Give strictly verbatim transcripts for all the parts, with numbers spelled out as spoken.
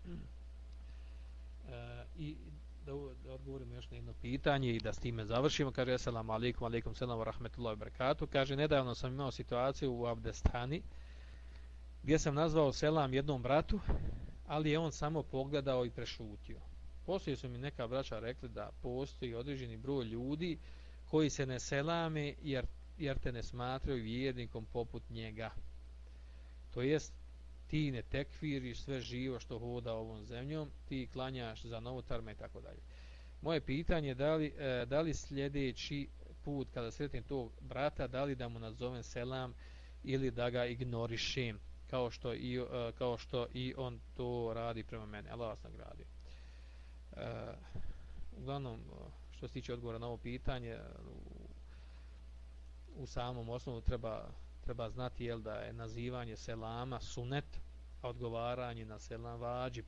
E, I da, da odgovorimo još na jedno pitanje i da s time završimo. Kaže, assalamu alaikum, alaikum selam wa rahmetullahi wa barakatuh. Kaže, nedavno sam imao situaciju u Abdestani gdje sam nazvao selam jednom bratu, ali je on samo pogledao i prešutio. Poslije su mi neka braća rekli da postoji određeni broj ljudi koji se ne selame jer, jer te ne smatraju vjernikom poput njega. To jest, ti ne tekfiriš sve živo što hoda ovom zemljom, ti klanjaš za novotarme i tako dalje. Moje pitanje je da li, e, da li sljedeći put kada sretnem tog brata, da li da mu nazovem selam ili da ga ignorišem, kao što i, e, kao što i on to radi prema mene. Allah vas nagradi. E, uglavnom, što se tiče odgovora na ovo pitanje, u, u samom osnovu treba treba znati jel da je nazivanje selama sunet, a odgovaranje na selam vađib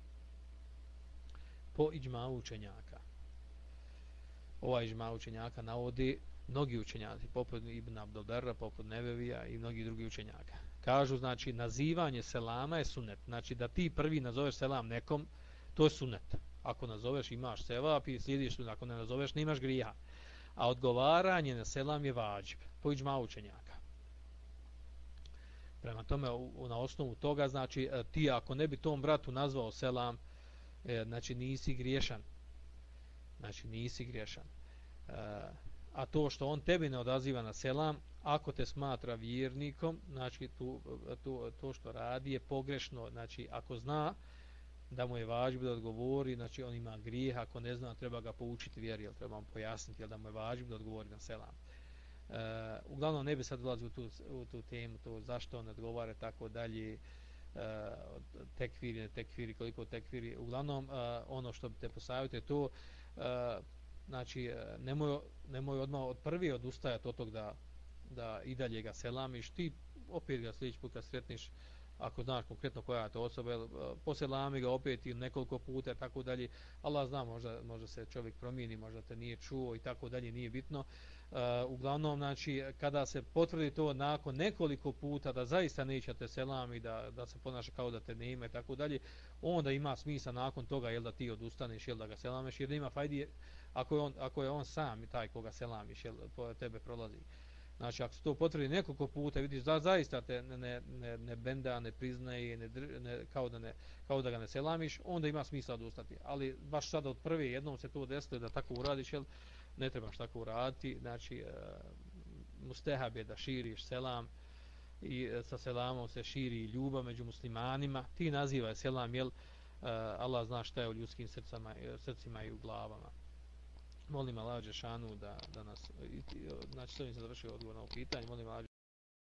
po iđmau učenjaka. Ovaj iđmau učenjaka navodi mnogi učenjaci, poput Ibn Abdelberra, poput Nevevija i mnogi drugi učenjaka. Kažu, znači, nazivanje selama je sunet. Znači, da ti prvi nazoveš selam nekom, to je sunet. Ako nazoveš, imaš sevap i slijediš sunet. Ako ne nazoveš, ne imaš grija. A odgovaranje na selam je vađib po iđmau učenjaka. Prema tome, na osnovu toga, znači, ti ako ne bi tom bratu nazvao selam, znači, nisi griješan. Znači, nisi griješan. A to što on tebi ne odaziva na selam, ako te smatra vjernikom, znači, tu, tu, to što radi je pogrešno. Znači, ako zna da mu je važno da odgovori, znači, on ima grijeh, ako ne zna, treba ga poučiti vjeri, jel treba mu pojasniti, jel da mu je važno da odgovori na selam. Uh, uglavnom ne bi sad ulazio u tu, u tu temu, to zašto on odgovara tako dalje, uh, tekfiri, ne tekfiri, koliko tekfiri. Uglavnom, uh, ono što bi te posavjeti to, uh, znači, nemoj, nemoj odmah od prvi odustajati od tog da, da i dalje ga selamiš, ti opet ga sljedeći put kad sretniš, ako znaš konkretno koja je to osoba, poselami ga opet i nekoliko puta, tako dalje. Allah zna, možda, možda se čovjek promijeni, možda te nije čuo i tako dalje, nije bitno. Uh, uglavnom, znači, kada se potvrdi to nakon nekoliko puta da zaista neće te selami, da, da se ponaša kao da te ne ima i tako dalje, onda ima smisla nakon toga, jel da ti odustaneš, jel da ga selameš, jer da ima fajdi ako je on, ako je on sam taj koga selamiš, jel po tebe prolazi. Znači, ako se to potvrdi nekoliko puta, vidiš da zaista te ne, ne, ne, ne benda, ne priznaje, ne, ne, kao, da ne, kao da ga ne selamiš, onda ima smisla odustati. Ali baš sada od prve jednom se to desilo da tako uradiš, jel, ne trebaš tako uraditi. Znači, uh, mustehab je da širiš selam i uh, sa selamom se širi ljubav među muslimanima. Ti nazivaj selam, jel, uh, Allah zna šta je u ljudskim srcama, srcima i u glavama. Molim Allah dželešanu da, da nas, znači, to mi se završio odgovor na ovo pitanje, molim Allah